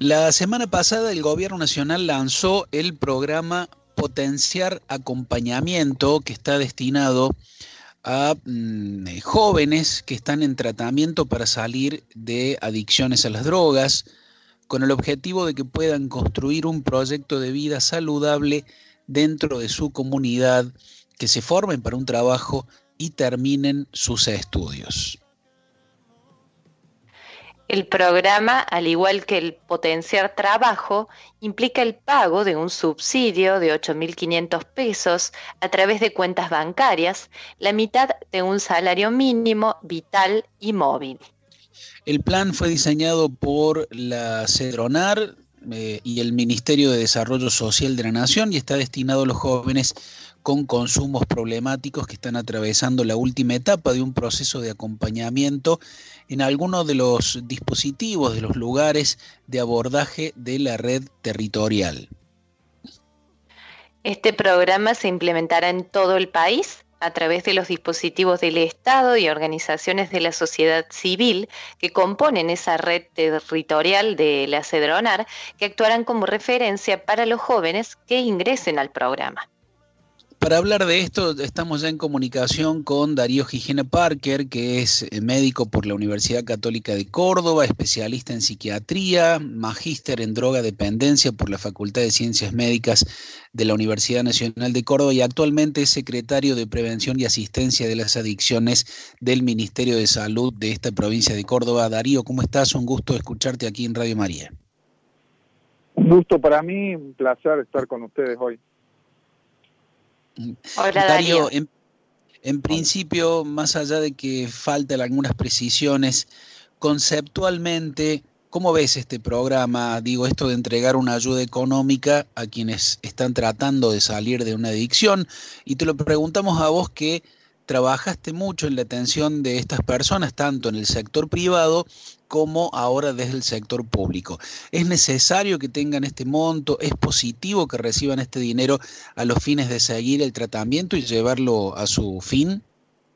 La semana pasada el Gobierno Nacional lanzó el programa Potenciar Acompañamiento, que está destinado a jóvenes que están en tratamiento para salir de adicciones a las drogas, con el objetivo de que puedan construir un proyecto de vida saludable dentro de su comunidad, que se formen para un trabajo y terminen sus estudios. El programa, al igual que el Potenciar Trabajo, implica el pago de un subsidio de 8.500 pesos a través de cuentas bancarias, la mitad de un salario mínimo, vital y móvil. El plan fue diseñado por la CEDRONAR y el Ministerio de Desarrollo Social de la Nación y está destinado a los jóvenes con consumos problemáticos que están atravesando la última etapa de un proceso de acompañamiento en algunos de los dispositivos, de los lugares de abordaje de la red territorial. Este programa se implementará en todo el país a través de los dispositivos del Estado y organizaciones de la sociedad civil que componen esa red territorial de la CEDRONAR, que actuarán como referencia para los jóvenes que ingresen al programa. Para hablar de esto, estamos ya en comunicación con Darío Gijena Parker, que es médico por la Universidad Católica de Córdoba, especialista en psiquiatría, magíster en drogadependencia por la Facultad de Ciencias Médicas de la Universidad Nacional de Córdoba y actualmente es secretario de Prevención y Asistencia de las Adicciones del Ministerio de Salud de esta provincia de Córdoba. Darío, ¿cómo estás? Un gusto escucharte aquí en Radio María. Un gusto para mí, un placer estar con ustedes hoy. Hola, Darío. En principio, más allá de que faltan algunas precisiones, conceptualmente, ¿cómo ves este programa? Digo, esto de entregar una ayuda económica a quienes están tratando de salir de una adicción, y te lo preguntamos a vos que trabajaste mucho en la atención de estas personas, tanto en el sector privado como ahora desde el sector público. ¿Es necesario que tengan este monto? ¿Es positivo que reciban este dinero a los fines de seguir el tratamiento y llevarlo a su fin?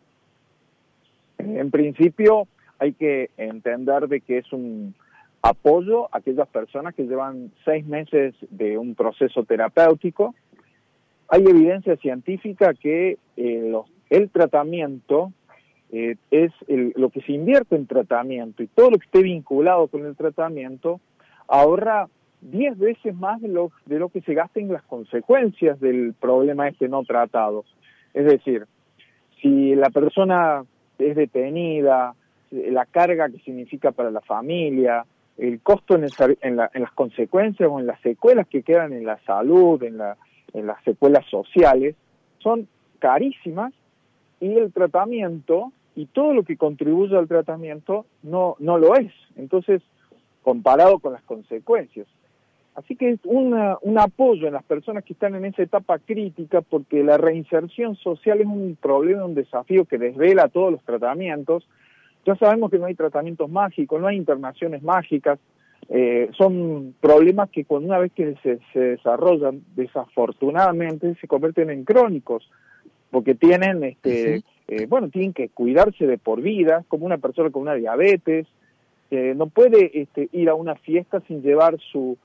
En principio hay que entender de que es un apoyo a aquellas personas que llevan 6 meses de un proceso terapéutico. Hay evidencia científica que el tratamiento es lo que se invierte en tratamiento y todo lo que esté vinculado con el tratamiento ahorra 10 veces más de lo que se gasta en las consecuencias del problema no tratado. Es decir, si la persona es detenida, la carga que significa para la familia, el costo en las consecuencias o en las secuelas que quedan en la salud, en las secuelas sociales, son carísimas, y el tratamiento y todo lo que contribuye al tratamiento no lo es. Entonces, comparado con las consecuencias. Así que es un apoyo en las personas que están en esa etapa crítica, porque la reinserción social es un problema, un desafío que desvela todos los tratamientos. Ya sabemos que no hay tratamientos mágicos, no hay internaciones mágicas, son problemas que una vez que se desarrollan, desafortunadamente se convierten en crónicos, porque tienen tienen que cuidarse de por vida, como una persona con una diabetes, no puede ir a una fiesta sin llevar su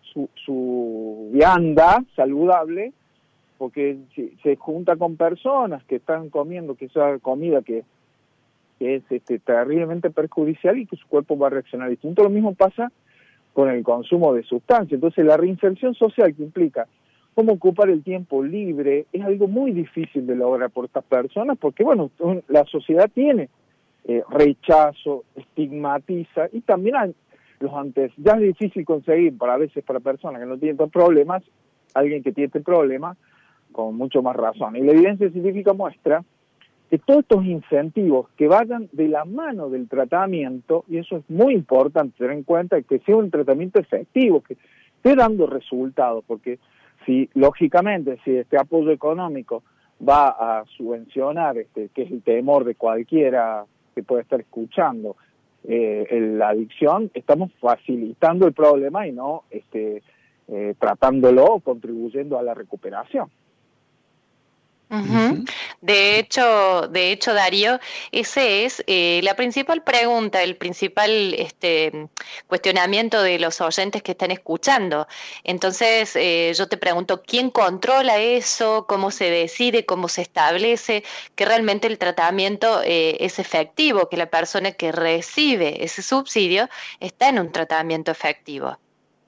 vianda saludable, porque se junta con personas que están comiendo que esa comida que es terriblemente perjudicial y que su cuerpo va a reaccionar distinto. Lo mismo pasa con el consumo de sustancias. Entonces la reinserción social, que implica cómo ocupar el tiempo libre, es algo muy difícil de lograr por estas personas, porque la sociedad tiene rechazo, estigmatiza, y también ya es difícil conseguir a veces para personas que no tienen estos problemas, alguien que tiene este problema, con mucho más razón. Y la evidencia científica muestra que todos estos incentivos que vayan de la mano del tratamiento, y eso es muy importante tener en cuenta, que sea un tratamiento efectivo, que esté dando resultados, porque lógicamente, si este apoyo económico va a subvencionar, que es el temor de cualquiera que puede estar escuchando, la adicción, estamos facilitando el problema y no tratándolo o contribuyendo a la recuperación. Uh-huh. De hecho, Darío, ese es la principal pregunta, el principal cuestionamiento de los oyentes que están escuchando. Entonces, yo te pregunto, ¿quién controla eso? ¿Cómo se decide? ¿Cómo se establece que realmente el tratamiento es efectivo? Que la persona que recibe ese subsidio está en un tratamiento efectivo.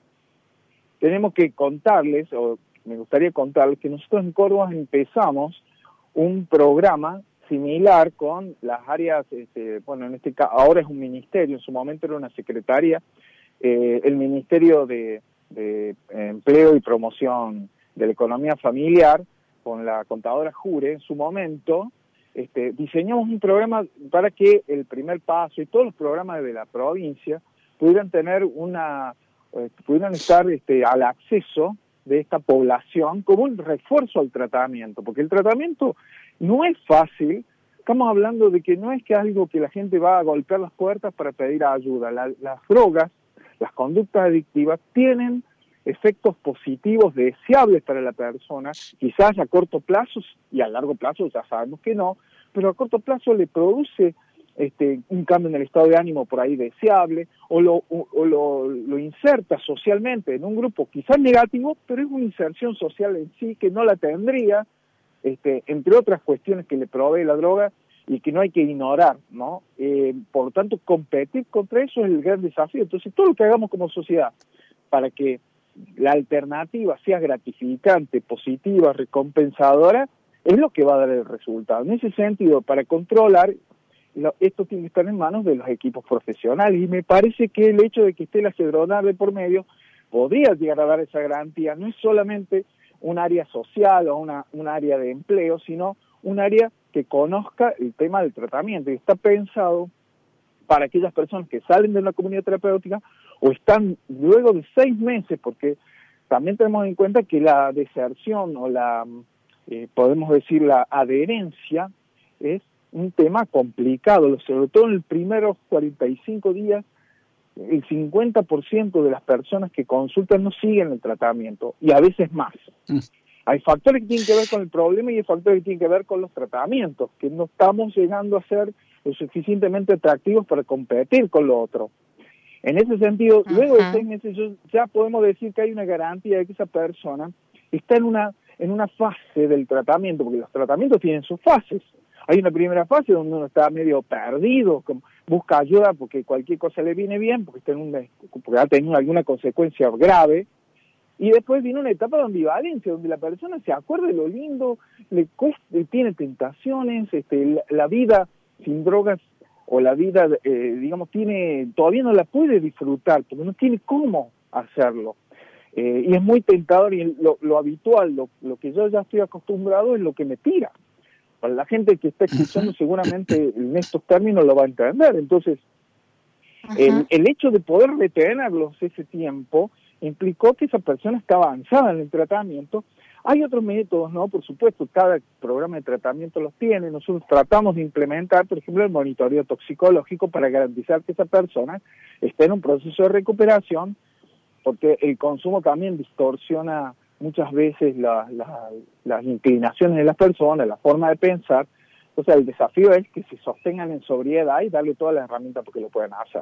Tenemos que contarles, o me gustaría contarles, que nosotros en Córdoba empezamos un programa similar con las áreas, bueno, en este caso ahora es un ministerio, en su momento era una secretaría, el Ministerio de Empleo y Promoción de la Economía Familiar, con la contadora Jure, en su momento, diseñamos un programa para que el primer paso y todos los programas de la provincia pudieran tener pudieran estar al acceso de esta población como un refuerzo al tratamiento, porque el tratamiento no es fácil. Estamos hablando de que no es que algo que la gente va a golpear las puertas para pedir ayuda. Las drogas, las conductas adictivas tienen efectos positivos deseables para la persona, quizás a corto plazo y a largo plazo ya sabemos que no, pero a corto plazo le produce un cambio en el estado de ánimo por ahí deseable, o lo inserta socialmente en un grupo quizás negativo, pero es una inserción social en sí que no la tendría, entre otras cuestiones que le provee la droga y que no hay que ignorar, ¿no? Por lo tanto, competir contra eso es el gran desafío. Entonces, todo lo que hagamos como sociedad para que la alternativa sea gratificante, positiva, recompensadora, es lo que va a dar el resultado. En ese sentido, para controlar, esto tiene que estar en manos de los equipos profesionales, y me parece que el hecho de que esté la Cedronar de por medio podría llegar a dar esa garantía. No es solamente un área social o un área de empleo, sino un área que conozca el tema del tratamiento, y está pensado para aquellas personas que salen de una comunidad terapéutica o están luego de 6 meses, porque también tenemos en cuenta que la deserción o podemos decir la adherencia es un tema complicado, sobre todo en los primeros 45 días, el 50% de las personas que consultan no siguen el tratamiento, y a veces más. Hay factores que tienen que ver con el problema y hay factores que tienen que ver con los tratamientos, que no estamos llegando a ser lo suficientemente atractivos para competir con lo otro. En ese sentido, luego de 6 meses ya podemos decir que hay una garantía de que esa persona está en una fase del tratamiento, porque los tratamientos tienen sus fases. Hay una primera fase donde uno está medio perdido, busca ayuda porque cualquier cosa le viene bien, porque ha tenido alguna consecuencia grave, y después viene una etapa de ambivalencia, donde la persona se acuerda de lo lindo, le cuesta, tiene tentaciones, la vida sin drogas o la vida, todavía no la puede disfrutar, porque no tiene cómo hacerlo. Y es muy tentador, y lo habitual, lo que yo ya estoy acostumbrado es lo que me tira. Para la gente que está escuchando seguramente en estos términos lo va a entender. Entonces, el hecho de poder retenerlos ese tiempo implicó que esa persona está avanzada en el tratamiento. Hay otros métodos, ¿no? Por supuesto, cada programa de tratamiento los tiene. Nosotros tratamos de implementar, por ejemplo, el monitoreo toxicológico para garantizar que esa persona esté en un proceso de recuperación, porque el consumo también distorsiona muchas veces las inclinaciones de las personas, la forma de pensar. Entonces el desafío es que se sostengan en sobriedad y darle todas las herramientas porque lo puedan hacer.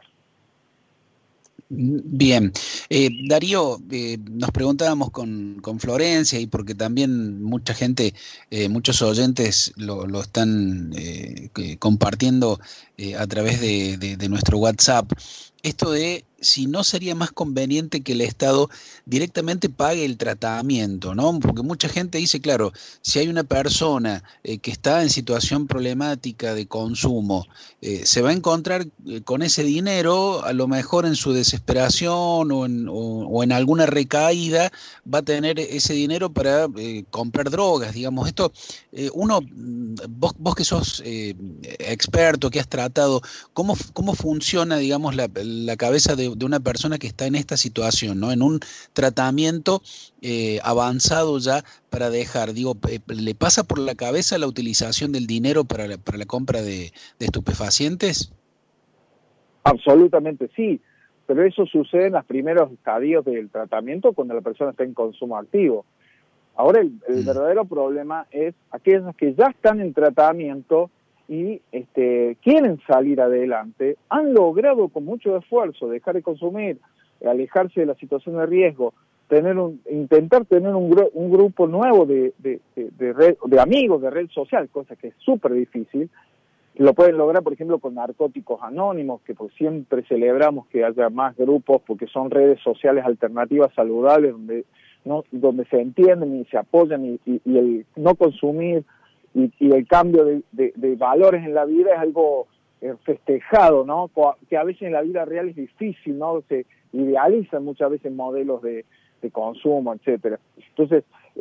Bien. Darío, nos preguntábamos con Florencia, y porque también mucha gente, muchos oyentes lo están compartiendo a través de nuestro WhatsApp, esto de si no sería más conveniente que el Estado directamente pague el tratamiento, ¿no? Porque mucha gente dice, claro, si hay una persona que está en situación problemática de consumo, se va a encontrar con ese dinero, a lo mejor en su desesperación o en alguna recaída, va a tener ese dinero para comprar drogas, digamos. Esto, vos que sos experto, que has tratado, ¿cómo funciona, digamos, la cabeza de una persona que está en esta situación, ¿no? En un tratamiento avanzado ya para dejar, ¿le pasa por la cabeza la utilización del dinero para la compra de estupefacientes? Absolutamente sí, pero eso sucede en los primeros estadios del tratamiento cuando la persona está en consumo activo. Ahora el verdadero problema es aquellos que ya están en tratamiento y quieren salir adelante, han logrado con mucho esfuerzo dejar de consumir, alejarse de la situación de riesgo, intentar tener un grupo nuevo de amigos, de red social, cosa que es súper difícil. Lo pueden lograr, por ejemplo, con Narcóticos Anónimos, que pues siempre celebramos que haya más grupos, porque son redes sociales alternativas saludables, donde se entienden y se apoyan, y el no consumir y el cambio de valores en la vida es algo festejado, ¿no? Que a veces en la vida real es difícil, ¿no? Se idealizan muchas veces modelos de consumo, etcétera. Entonces,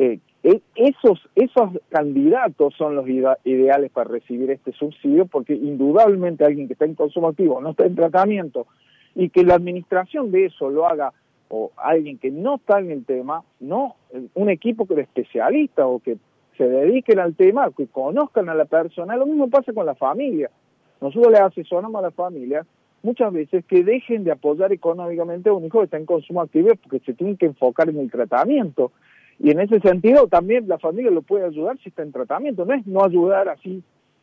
esos candidatos son los ideales para recibir este subsidio, porque indudablemente alguien que está en consumo activo, no está en tratamiento, y que la administración de eso lo haga, o alguien que no está en el tema, no un equipo de especialistas o que se dediquen al tema, que conozcan a la persona. Lo mismo pasa con la familia. Nosotros le asesoramos a la familia muchas veces que dejen de apoyar económicamente a un hijo que está en consumo activo, porque se tienen que enfocar en el tratamiento. Y en ese sentido también la familia lo puede ayudar si está en tratamiento. No es no ayudar así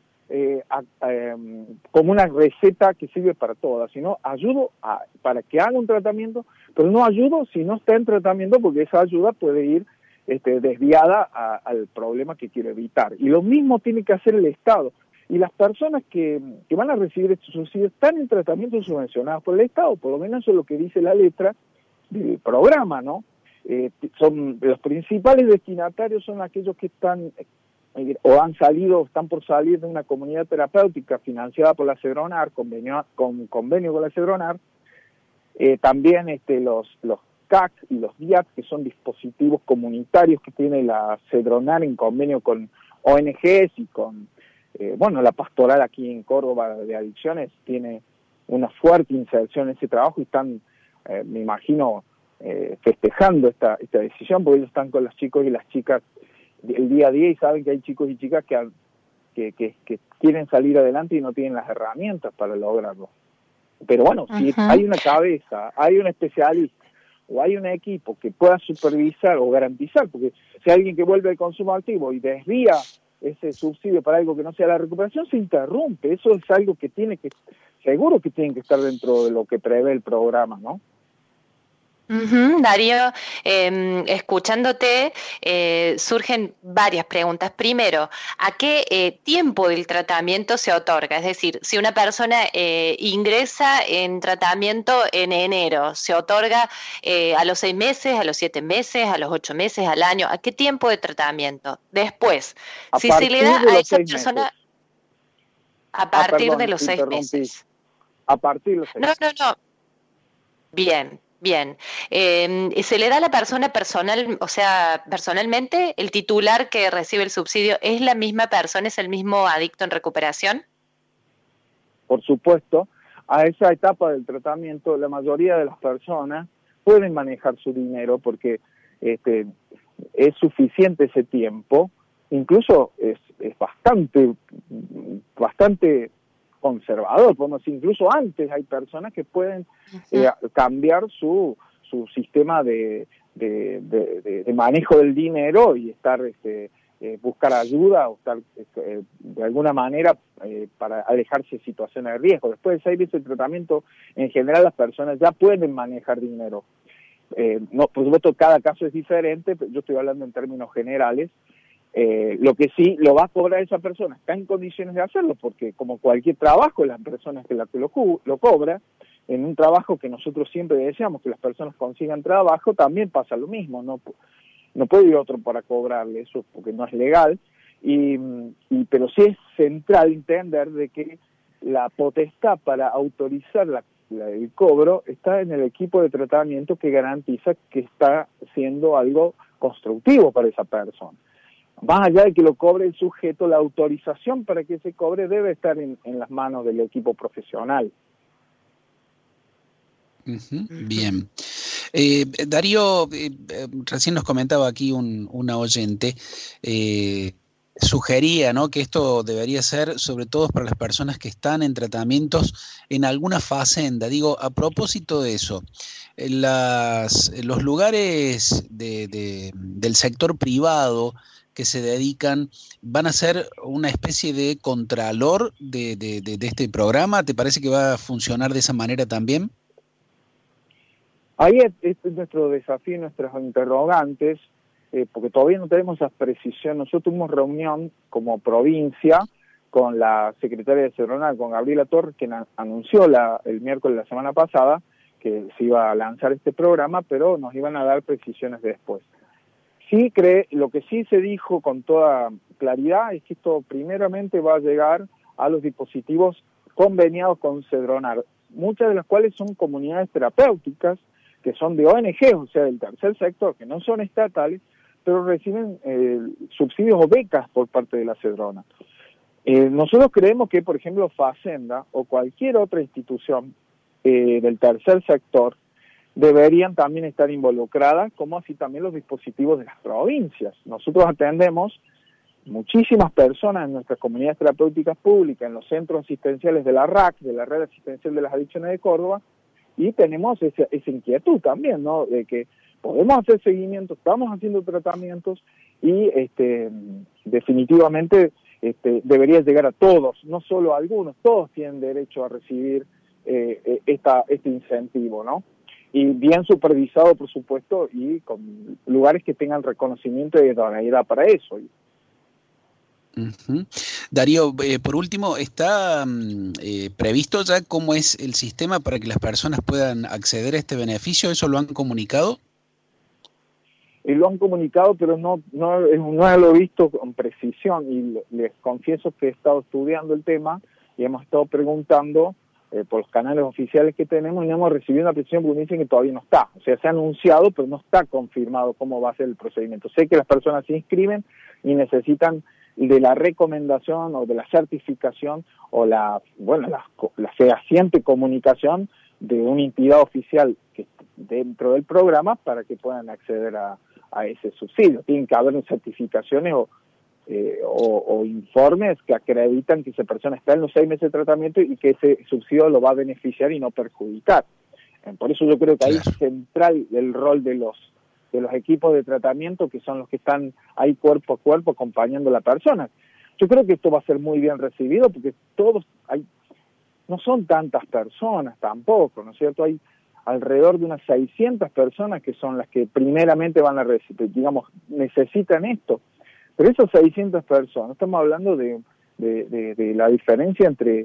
como una receta que sirve para todas, sino ayudo para que haga un tratamiento, pero no ayudo si no está en tratamiento, porque esa ayuda puede ir desviada al problema que quiere evitar. Y lo mismo tiene que hacer el Estado. Y las personas que van a recibir estos subsidios están en tratamiento subvencionados por el Estado, por lo menos eso es lo que dice la letra del programa, ¿no? Son los principales destinatarios son aquellos que están o han salido, están por salir de una comunidad terapéutica financiada por la Cedronar, convenio con la Cedronar, también los CAC y los DIAC, que son dispositivos comunitarios que tiene la Cedronar en convenio con ONGs y con, la pastoral aquí en Córdoba de adicciones tiene una fuerte inserción en ese trabajo y están, me imagino, festejando esta decisión, porque ellos están con los chicos y las chicas el día a día y saben que hay chicos y chicas que quieren salir adelante y no tienen las herramientas para lograrlo. Pero bueno, si hay una cabeza, hay un especialista o hay un equipo que pueda supervisar o garantizar, porque si hay alguien que vuelve al consumo activo y desvía ese subsidio para algo que no sea la recuperación, se interrumpe. Eso es algo que seguro que tiene que estar dentro de lo que prevé el programa, ¿no? Darío, escuchándote, surgen varias preguntas. Primero, ¿a qué tiempo del tratamiento se otorga? Es decir, si una persona ingresa en tratamiento en enero, ¿se otorga a los 6 meses, a los 7 meses, a los 8 meses, al año? ¿A qué tiempo de tratamiento? Después, si se le da a esa persona a partir de los 6 meses. A partir de los 6 meses. No. Bien. ¿Se le da a la persona personalmente el titular que recibe el subsidio? ¿Es la misma persona, es el mismo adicto en recuperación? Por supuesto, a esa etapa del tratamiento la mayoría de las personas pueden manejar su dinero porque es suficiente ese tiempo, incluso es bastante conservador, podemos decir, incluso antes hay personas que pueden cambiar su sistema de manejo del dinero y estar buscar ayuda o estar de alguna manera para alejarse de situaciones de riesgo. Después de 6 meses de tratamiento, en general las personas ya pueden manejar dinero. No, por supuesto, cada caso es diferente, pero yo estoy hablando en términos generales. Lo que sí lo va a cobrar esa persona está en condiciones de hacerlo, porque como cualquier trabajo, las personas que lo cobra, en un trabajo que nosotros siempre deseamos que las personas consigan trabajo, también pasa lo mismo, no puede ir otro para cobrarle eso porque no es legal, pero sí es central entender de que la potestad para autorizar el cobro está en el equipo de tratamiento que garantiza que está siendo algo constructivo para esa persona. Más allá de que lo cobre el sujeto, la autorización para que se cobre debe estar en las manos del equipo profesional. Bien. Darío, recién nos comentaba aquí una oyente, sugería, ¿no?, que esto debería ser sobre todo para las personas que están en tratamientos en alguna facenda. Digo, a propósito de eso, los lugares del sector privado que se dedican, ¿van a ser una especie de contralor de este programa? ¿Te parece que va a funcionar de esa manera también? Ahí este es nuestro desafío, nuestros interrogantes, porque todavía no tenemos esa precisión. Nosotros tuvimos reunión como provincia con la secretaria de Sedronal, con Gabriela Torres, quien anunció el miércoles de la semana pasada que se iba a lanzar este programa, pero nos iban a dar precisiones después. Lo que sí se dijo con toda claridad es que esto primeramente va a llegar a los dispositivos conveniados con Sedronal, muchas de las cuales son comunidades terapéuticas, que son de ONG, o sea, del tercer sector, que no son estatales, pero reciben subsidios o becas por parte de la Sedronal. Nosotros creemos que, por ejemplo, Facenda o cualquier otra institución del tercer sector deberían también estar involucradas, como así también los dispositivos de las provincias. Nosotros atendemos muchísimas personas en nuestras comunidades terapéuticas públicas, en los centros asistenciales de la RAC, de la Red Asistencial de las Adicciones de Córdoba, y tenemos esa inquietud también, ¿no?, de que podemos hacer seguimiento, estamos haciendo tratamientos y definitivamente debería llegar a todos, no solo a algunos, todos tienen derecho a recibir este incentivo, ¿no? Y bien supervisado, por supuesto, y con lugares que tengan reconocimiento y idoneidad para eso. Uh-huh. Darío, por último, ¿está previsto ya cómo es el sistema para que las personas puedan acceder a este beneficio? ¿Eso lo han comunicado? Lo han comunicado, pero no lo he visto con precisión, y les confieso que he estado estudiando el tema y hemos estado preguntando por los canales oficiales que tenemos y no hemos recibido una precisión porque me dicen que todavía no está. O sea, se ha anunciado, pero no está confirmado cómo va a ser el procedimiento. Sé que las personas se inscriben y necesitan de la recomendación o de la certificación o la fehaciente comunicación de una entidad oficial que dentro del programa para que puedan acceder a ese subsidio. Tienen que haber certificaciones o informes que acreditan que esa persona está en los 6 meses de tratamiento y que ese subsidio lo va a beneficiar y no perjudicar. Por eso yo creo que ahí es central el rol de los equipos de tratamiento, que son los que están ahí cuerpo a cuerpo acompañando a la persona. Yo creo que esto va a ser muy bien recibido porque no son tantas personas tampoco, ¿no es cierto? Hay alrededor de unas 600 personas que son las que primeramente van a recibir, necesitan esto. Pero esas 600 personas, estamos hablando de la diferencia entre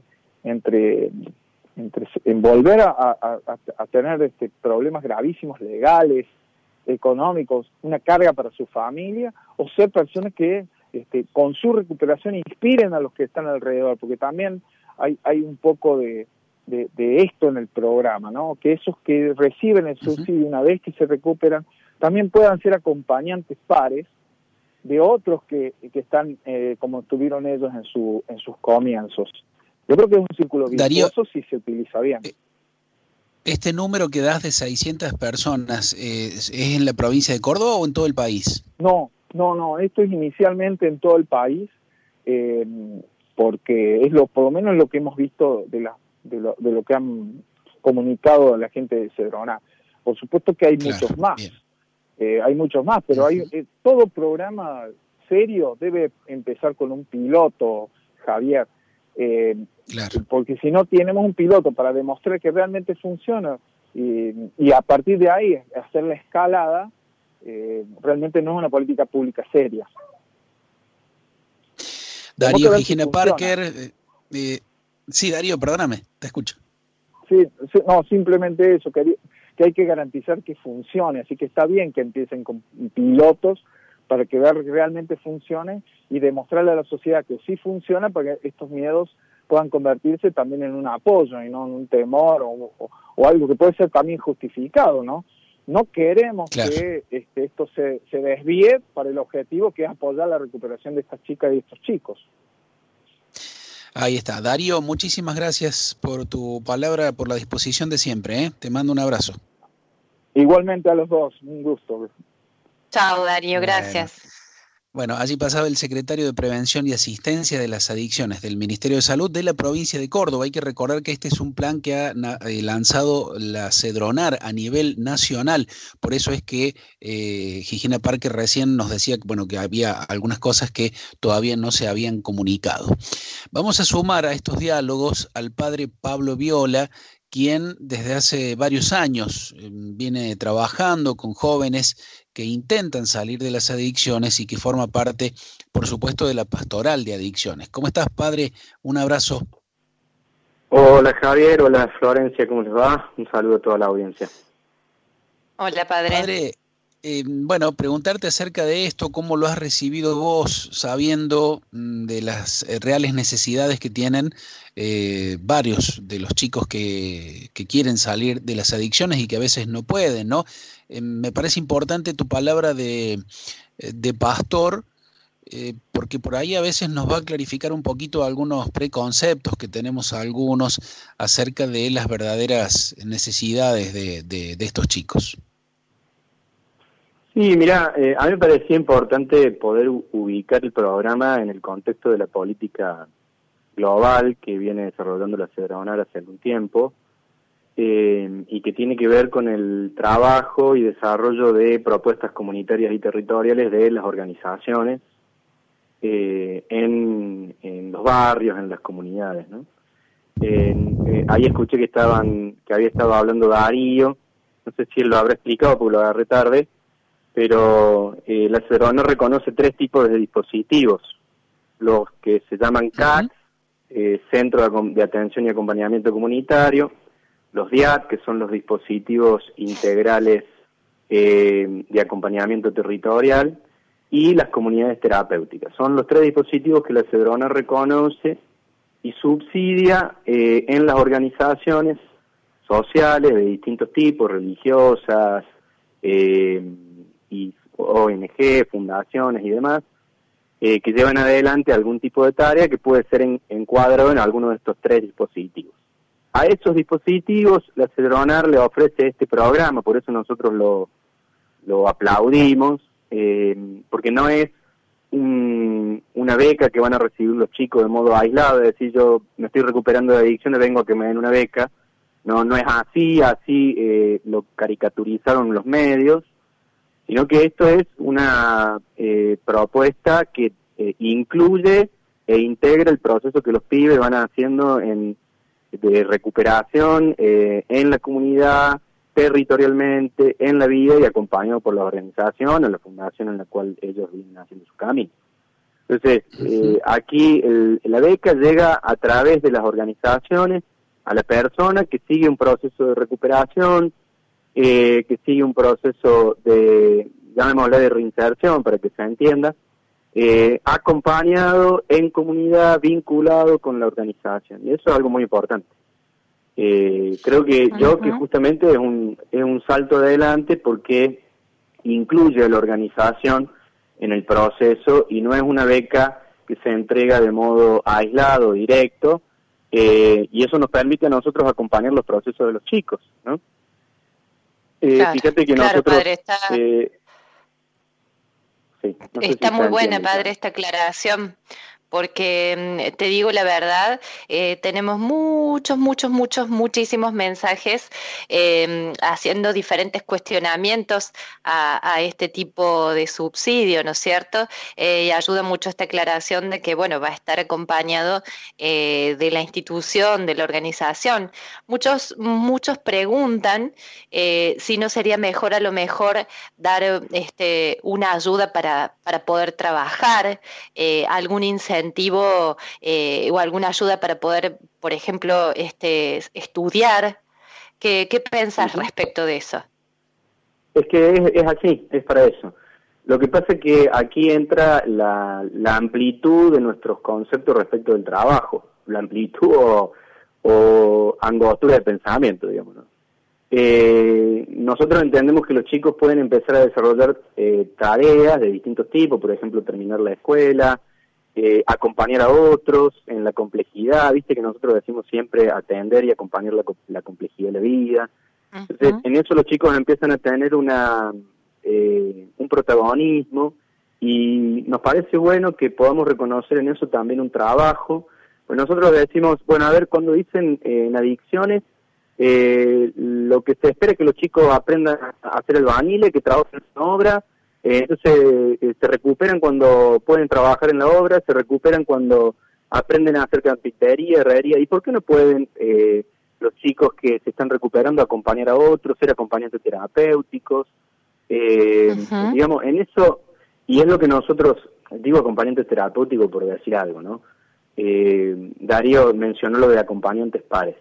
volver a tener problemas gravísimos legales, económicos, una carga para su familia, o ser personas que con su recuperación inspiren a los que están alrededor, porque también hay un poco de esto en el programa, ¿no? Que esos que reciben el subsidio una vez que se recuperan también puedan ser acompañantes pares de otros que están como estuvieron ellos en sus comienzos. Yo creo que es un círculo virtuoso si se utiliza bien. ¿Este número que das de 600 personas es en la provincia de Córdoba o en todo el país? No, esto es inicialmente en todo el país, porque es por lo menos lo que hemos visto de lo que han comunicado la gente de Sedronal. Por supuesto que hay muchos más. Hay muchos más, pero todo programa serio debe empezar con un piloto, Javier, porque si no tenemos un piloto para demostrar que realmente funciona y a partir de ahí hacer la escalada, realmente no es una política pública seria. Darío Gijena Parker, sí, Darío, perdóname, te escucho. Sí, no, simplemente eso, que hay que garantizar que funcione, así que está bien que empiecen con pilotos para que realmente funcione y demostrarle a la sociedad que sí funciona para que estos miedos puedan convertirse también en un apoyo y no en un temor o algo que puede ser también justificado, ¿no? No queremos que esto se desvíe para el objetivo que es apoyar la recuperación de estas chicas y estos chicos. Ahí está. Darío, muchísimas gracias por tu palabra, por la disposición de siempre, ¿eh? Te mando un abrazo. Igualmente a los dos, un gusto. Chao, Darío, gracias. Bueno, allí pasaba el secretario de Prevención y Asistencia de las Adicciones del Ministerio de Salud de la provincia de Córdoba. Hay que recordar que este es un plan que ha lanzado la Cedronar a nivel nacional. Por eso es que Gigena Parque recién nos decía bueno, que había algunas cosas que todavía no se habían comunicado. Vamos a sumar a estos diálogos al padre Pablo Viola, quien desde hace varios años viene trabajando con jóvenes que intentan salir de las adicciones y que forma parte, por supuesto, de la pastoral de adicciones. ¿Cómo estás, padre? Un abrazo. Hola, Javier. Hola, Florencia. ¿Cómo les va? Un saludo a toda la audiencia. Hola, padre. Padre, bueno, preguntarte acerca de esto, cómo lo has recibido vos, sabiendo de las reales necesidades que tienen varios de los chicos que quieren salir de las adicciones y que a veces no pueden, ¿no? Me parece importante tu palabra de pastor, porque por ahí a veces nos va a clarificar un poquito algunos preconceptos que tenemos algunos acerca de las verdaderas necesidades de estos chicos. Sí, mira, a mí me parecía importante poder ubicar el programa en el contexto de la política global que viene desarrollando la Cedronar hace algún tiempo y que tiene que ver con el trabajo y desarrollo de propuestas comunitarias y territoriales de las organizaciones en los barrios, en las comunidades, ¿no? Ahí escuché que había estado hablando Darío, no sé si él lo habrá explicado porque lo agarré tarde, pero la Cedronar reconoce 3 tipos de dispositivos, los que se llaman CAC, Centro de Atención y Acompañamiento Comunitario, los DIAT, que son los dispositivos integrales de acompañamiento territorial, y las comunidades terapéuticas. Son los 3 dispositivos que la Cedronar reconoce y subsidia en las organizaciones sociales de distintos tipos, religiosas, y ONG, fundaciones y demás, que llevan adelante algún tipo de tarea que puede ser encuadrado en alguno de estos 3 dispositivos. A esos dispositivos la Cedronar le ofrece este programa, por eso nosotros lo aplaudimos, porque no es una beca que van a recibir los chicos de modo aislado, es decir, yo me estoy recuperando de adicciones, vengo a que me den una beca. No es así lo caricaturizaron los medios, sino que esto es una propuesta que incluye e integra el proceso que los pibes van haciendo de recuperación en la comunidad, territorialmente, en la vida y acompañado por la organización o la fundación en la cual ellos vienen haciendo su camino. Entonces, aquí la beca llega a través de las organizaciones a la persona que sigue un proceso de recuperación, que sigue un proceso llamémosle de reinserción para que se entienda, acompañado en comunidad, vinculado con la organización. Y eso es algo muy importante. Creo que que justamente es un salto adelante porque incluye a la organización en el proceso y no es una beca que se entrega de modo aislado, directo, y eso nos permite a nosotros acompañar los procesos de los chicos, ¿no? Claro, fíjate que claro, nosotros... padre, está muy buena, entiende, padre, esta aclaración, porque te digo la verdad, tenemos muchísimos mensajes haciendo diferentes cuestionamientos a este tipo de subsidio, ¿no es cierto? Y ayuda mucho esta aclaración de que, bueno, va a estar acompañado de la institución, de la organización. Muchos preguntan si no sería mejor a lo mejor dar una ayuda para poder trabajar, algún incentivo o alguna ayuda para poder, por ejemplo, estudiar. ¿Qué pensás respecto de eso? Es que es así, es para eso. Lo que pasa es que aquí entra la amplitud de nuestros conceptos respecto del trabajo, la amplitud o angostura de pensamiento, digamos, ¿no? Nosotros entendemos que los chicos pueden empezar a desarrollar tareas de distintos tipos, por ejemplo, terminar la escuela, acompañar a otros en la complejidad, viste que nosotros decimos siempre atender y acompañar la complejidad de la vida. Entonces, en eso los chicos empiezan a tener un protagonismo y nos parece bueno que podamos reconocer en eso también un trabajo. Pues nosotros decimos, bueno, a ver, cuando dicen en adicciones, lo que se espera es que los chicos aprendan a hacer albañiles, que trabajen en la obra, entonces se recuperan cuando pueden trabajar en la obra, se recuperan cuando aprenden a hacer carpintería, herrería. ¿Y por qué no pueden los chicos que se están recuperando acompañar a otros, ser acompañantes terapéuticos? Digamos, en eso, y es lo que nosotros, digo acompañantes terapéuticos por decir algo, ¿no? Darío mencionó lo de acompañantes pares.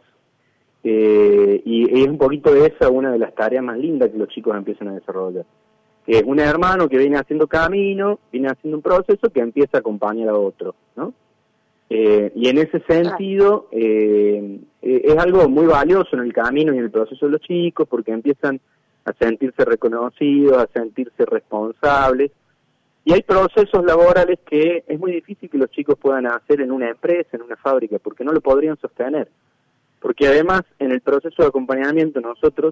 Y es un poquito esa una de las tareas más lindas que los chicos empiezan a desarrollar. Que es un hermano que viene haciendo camino, viene haciendo un proceso que empieza a acompañar a otro, ¿no? Y en ese sentido es algo muy valioso en el camino y en el proceso de los chicos, porque empiezan a sentirse reconocidos, a sentirse responsables. Y hay procesos laborales que es muy difícil que los chicos puedan hacer en una empresa, en una fábrica, porque no lo podrían sostener. Porque además, en el proceso de acompañamiento nosotros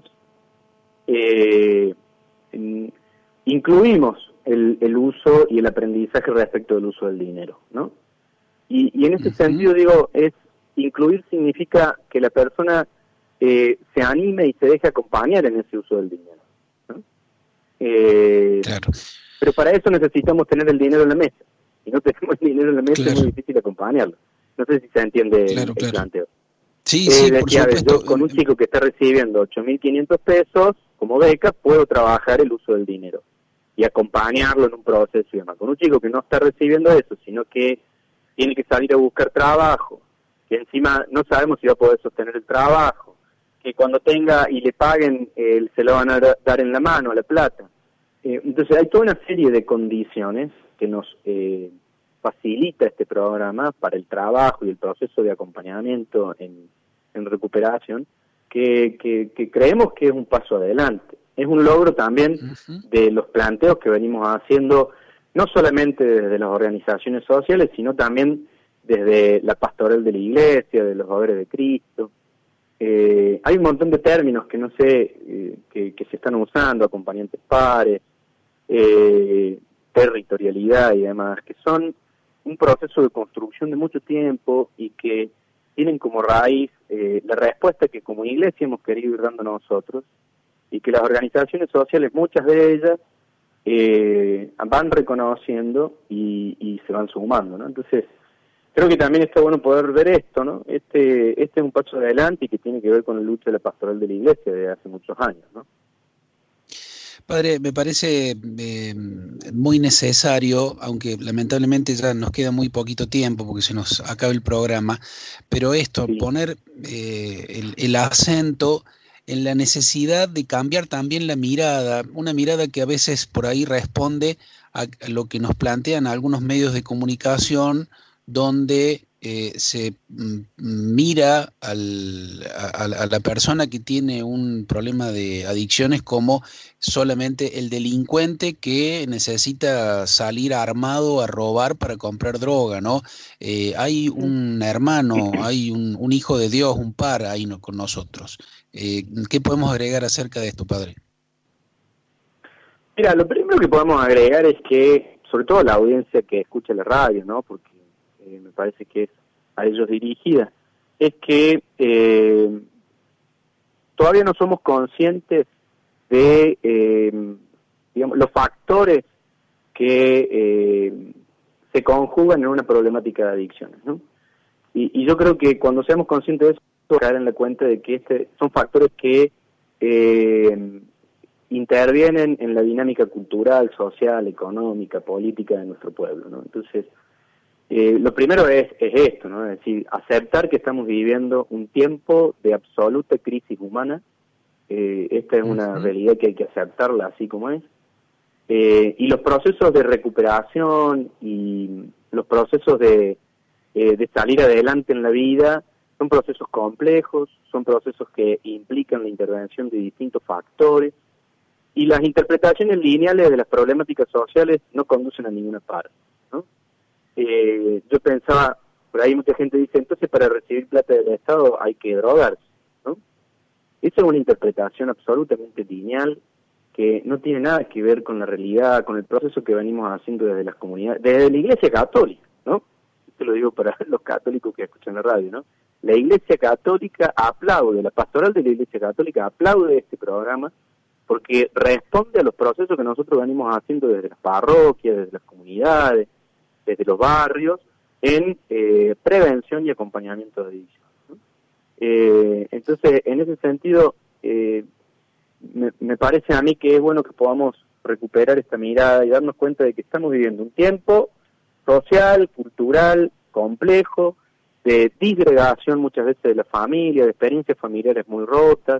incluimos el uso y el aprendizaje respecto del uso del dinero, ¿no? Y en ese sentido, digo, incluir significa que la persona se anime y se deje acompañar en ese uso del dinero, ¿no? Claro. Pero para eso necesitamos tener el dinero en la mesa. Si no tenemos el dinero en la mesa, claro, es muy difícil acompañarlo. No sé si se entiende el planteo. Sí, sí, por supuesto. Yo con un chico que está recibiendo 8.500 pesos como beca, puedo trabajar el uso del dinero y acompañarlo en un proceso y demás. Con un chico que no está recibiendo eso, sino que tiene que salir a buscar trabajo, que encima no sabemos si va a poder sostener el trabajo, que cuando tenga y le paguen, se lo van a dar en la mano, a la plata. Entonces hay toda una serie de condiciones que nos facilita este programa para el trabajo y el proceso de acompañamiento en recuperación, que creemos que es un paso adelante. Es un logro también de los planteos que venimos haciendo, no solamente desde las organizaciones sociales, sino también desde la pastoral de la Iglesia, de los Obreros de Cristo. Hay un montón de términos que no sé, que se están usando, acompañantes pares, territorialidad y demás, que son un proceso de construcción de mucho tiempo y que tienen como raíz la respuesta que como Iglesia hemos querido ir dando nosotros, y que las organizaciones sociales, muchas de ellas, van reconociendo y se van sumando, ¿no? Entonces, creo que también está bueno poder ver esto, ¿no? Este es un paso adelante y que tiene que ver con la lucha de la pastoral de la Iglesia de hace muchos años, ¿no? Padre, me parece muy necesario, aunque lamentablemente ya nos queda muy poquito tiempo porque se nos acaba el programa, pero esto, sí, poner el acento en la necesidad de cambiar también la mirada, una mirada que a veces por ahí responde a lo que nos plantean algunos medios de comunicación, donde se mira a la persona que tiene un problema de adicciones como solamente el delincuente que necesita salir armado a robar para comprar droga, ¿no? Hay un hermano, hay un hijo de Dios, un par ahí con nosotros. ¿Qué podemos agregar acerca de esto, padre? Mira, lo primero que podemos agregar es que, sobre todo la audiencia que escucha la radio, ¿no? Porque me parece que es a ellos dirigida, es que todavía no somos conscientes de digamos, los factores que se conjugan en una problemática de adicciones, ¿no? Y yo creo que cuando seamos conscientes de eso, caer en la cuenta de que son factores que intervienen en la dinámica cultural, social, económica, política de nuestro pueblo, ¿no? Entonces, lo primero es esto, ¿no? Es decir, aceptar que estamos viviendo un tiempo de absoluta crisis humana. Esta es una realidad que hay que aceptarla así como es. Y los procesos de recuperación y los procesos de salir adelante en la vida son procesos complejos, son procesos que implican la intervención de distintos factores, y las interpretaciones lineales de las problemáticas sociales no conducen a ninguna parte, ¿no? Yo pensaba, por ahí mucha gente dice, entonces para recibir plata del Estado hay que drogarse, ¿no? Esa es una interpretación absolutamente lineal que no tiene nada que ver con la realidad, con el proceso que venimos haciendo desde las comunidades, desde la Iglesia Católica, ¿no? Esto lo digo para los católicos que escuchan la radio, ¿no? La Iglesia Católica aplaude, la pastoral de la Iglesia Católica aplaude este programa porque responde a los procesos que nosotros venimos haciendo desde las parroquias, desde las comunidades, desde los barrios, en prevención y acompañamiento de adicción, ¿no? Entonces, en ese sentido, me parece a mí que es bueno que podamos recuperar esta mirada y darnos cuenta de que estamos viviendo un tiempo social, cultural, complejo, de disgregación muchas veces de la familia, de experiencias familiares muy rotas,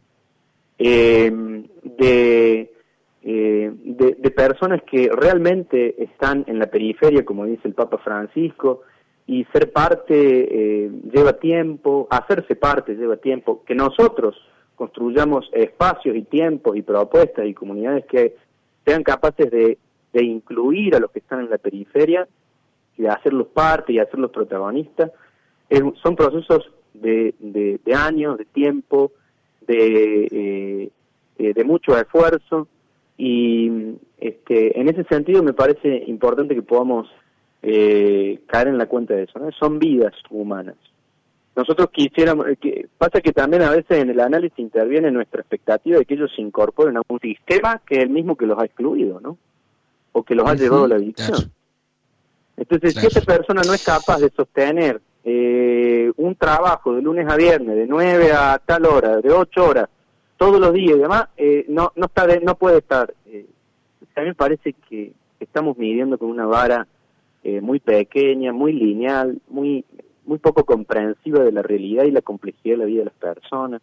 de personas que realmente están en la periferia, como dice el Papa Francisco, y ser parte lleva tiempo, hacerse parte lleva tiempo, que nosotros construyamos espacios y tiempos y propuestas y comunidades que sean capaces de incluir a los que están en la periferia y de hacerlos parte y hacerlos protagonistas. Son procesos de años, de tiempo, de mucho esfuerzo, y en ese sentido me parece importante que podamos caer en la cuenta de eso, ¿no? Son vidas humanas. Nosotros quisiéramos, pasa que también a veces en el análisis interviene nuestra expectativa de que ellos se incorporen a un sistema que es el mismo que los ha excluido, ¿no? O que los ha llevado a la adicción. Claro. Entonces, si esa persona no es capaz de sostener un trabajo de lunes a viernes, de 9 a tal hora, de 8 horas, todos los días y demás, no puede estar. A mí me parece que estamos midiendo con una vara muy pequeña, muy lineal, muy poco comprensiva de la realidad y la complejidad de la vida de las personas.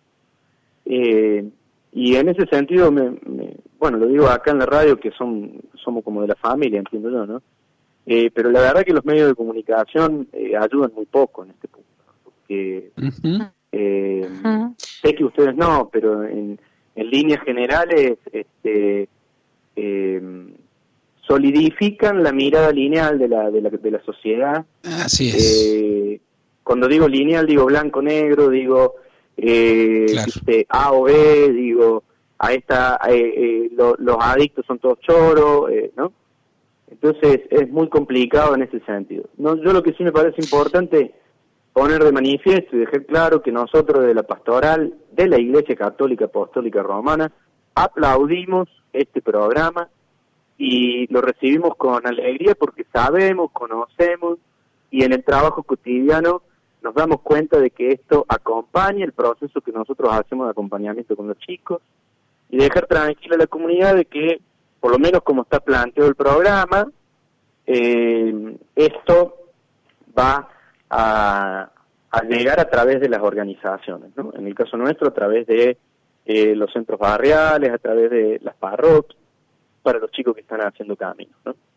Y en ese sentido, bueno, lo digo acá en la radio, que somos como de la familia, entiendo yo, ¿no? Pero la verdad que los medios de comunicación ayudan muy poco en este punto, porque sé que ustedes no, pero en líneas generales solidifican la mirada lineal de la sociedad. Así es. Cuando digo lineal, digo blanco-negro, digo claro. A o B, digo los adictos son todos choros, ¿no? Entonces es muy complicado en ese sentido. Yo lo que sí me parece importante poner de manifiesto y dejar claro que nosotros de la pastoral de la Iglesia Católica Apostólica Romana aplaudimos este programa y lo recibimos con alegría porque sabemos, conocemos y en el trabajo cotidiano nos damos cuenta de que esto acompaña el proceso que nosotros hacemos de acompañamiento con los chicos y dejar tranquila a la comunidad de que, por lo menos como está planteado el programa, esto va a llegar a través de las organizaciones, ¿no? En el caso nuestro, a través de los centros barriales, a través de las parroquias, para los chicos que están haciendo caminos, ¿no?